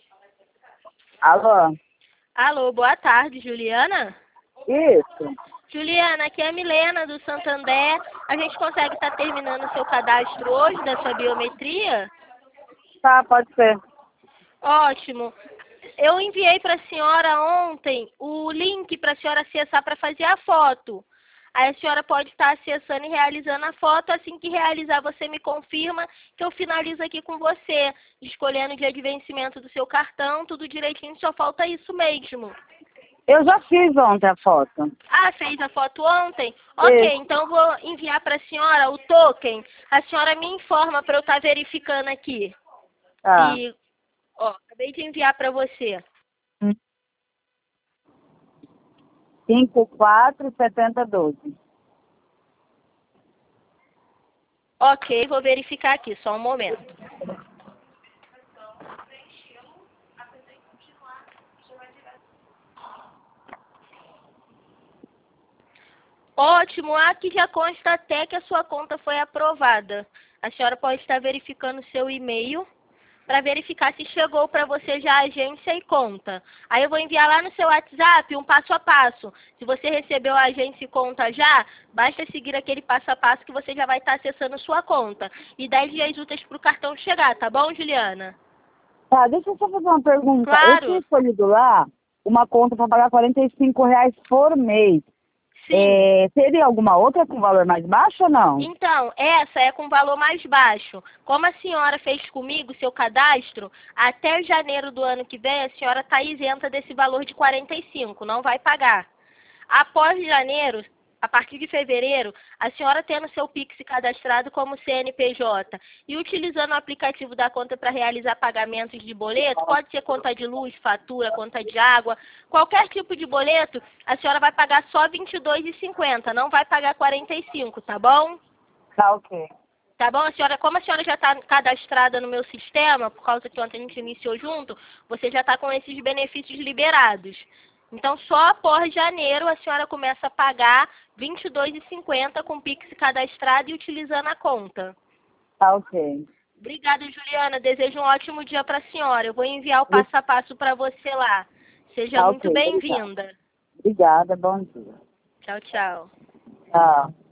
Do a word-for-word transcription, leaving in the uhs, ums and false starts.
Alô? Alô, boa tarde, Juliana? Isso. Juliana, aqui é a Milena do Santander. A gente consegue estar terminando o seu cadastro hoje da sua biometria? Tá, pode ser. Ótimo. Eu enviei para a senhora ontem o link para a senhora acessar para fazer a foto. Aí a senhora pode estar acessando e realizando a foto. Assim que realizar, você me confirma que eu finalizo aqui com você, escolhendo o dia de vencimento do seu cartão, tudo direitinho, só falta isso mesmo. Eu já fiz ontem a foto. Ah, fez a foto ontem? Ok, Isso. então vou enviar para a senhora o token. A senhora me informa para eu estar verificando aqui. Tá. E, ó, acabei de enviar para você. cinco quatro setenta doze. Ok, vou verificar aqui, só um momento. Ótimo, aqui já consta até que a sua conta foi aprovada. A senhora pode estar verificando o seu e-mail para verificar se chegou para você já a agência e conta. Aí eu vou enviar lá no seu WhatsApp um passo a passo. Se você recebeu a agência e conta já, basta seguir aquele passo a passo que você já vai estar acessando sua conta. E dez dias úteis para o cartão chegar, tá bom, Juliana? Tá, deixa eu só fazer uma pergunta. Eu tinha Claro, escolhido lá uma conta para pagar quarenta e cinco reais por mês. sim. É, teria alguma outra com valor mais baixo ou não? Então, essa é com valor mais baixo. Como a senhora fez comigo seu cadastro, até janeiro do ano que vem a senhora está isenta desse valor de quarenta e cinco, não vai pagar. Após janeiro, a partir de fevereiro, a senhora tendo seu Pix cadastrado como C N P J e utilizando o aplicativo da conta para realizar pagamentos de boleto, pode ser conta de luz, fatura, conta de água, qualquer tipo de boleto, a senhora vai pagar só vinte e dois reais e cinquenta centavos, não vai pagar quarenta e cinco, tá bom? Tá, ok. Tá bom, a senhora, como a senhora já está cadastrada no meu sistema, por causa que ontem a gente iniciou junto, você já está com esses benefícios liberados. Então, só após janeiro a senhora começa a pagar vinte e dois reais e cinquenta centavos com o Pix cadastrado e utilizando a conta. Tá, ok. Obrigada, Juliana. Desejo um ótimo dia para a senhora. Eu vou enviar o passo a passo para você lá. Seja Tá, muito ok. Obrigada. bem-vinda. Obrigada, bom dia. Tchau, tchau. Tchau.